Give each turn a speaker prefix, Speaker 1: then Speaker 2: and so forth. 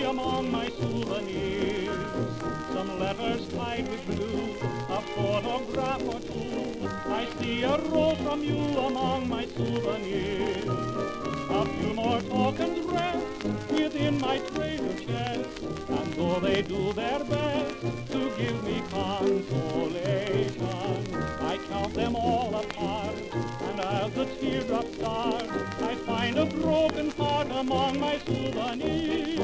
Speaker 1: among my souvenirs. Some letters tied with blue, a photograph or two. I see a rose from you among my souvenirs. A few more tokens rest within my treasure chest, and though they do their best to give me consolation, I count them all apart, and as the teardrops start, I find a broken heart among my souvenirs.